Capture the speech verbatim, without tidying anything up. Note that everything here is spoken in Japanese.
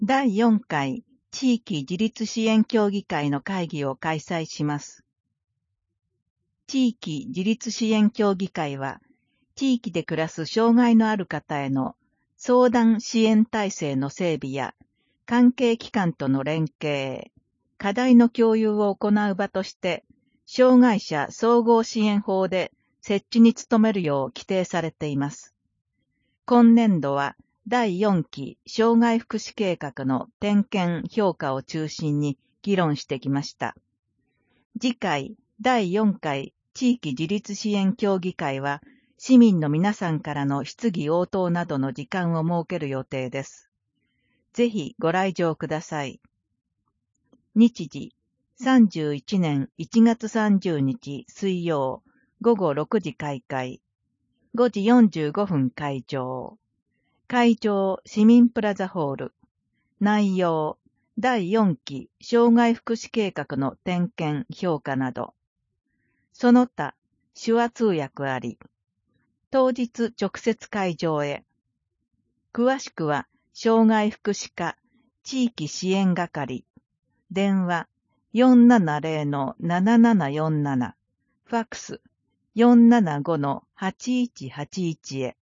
だいよんかい地域自立支援協議会の会議を開催します。地域自立支援協議会は、地域で暮らす障害のある方への相談支援体制の整備や、関係機関との連携、課題の共有を行う場として、障害者総合支援法で設置に努めるよう規定されています。今年度はだいよんき障害福祉計画の点検評価を中心に議論してきました。次回だいよんかい地域自立支援協議会は、市民の皆さんからの質疑応答などの時間を設ける予定です。ぜひご来場ください。日時、さんじゅういちねんいちがつさんじゅうにち水曜、ごごろくじ開会、ごじよんじゅうごふん開場。会場市民プラザホール。内容、だいよんき障害福祉計画の点検評価など。その他、手話通訳あり。当日直接会場へ。詳しくは、障害福祉課地域支援係。電話 よんななぜろのななななよんなな。ファックス よんななごのはちいちはちいち へ。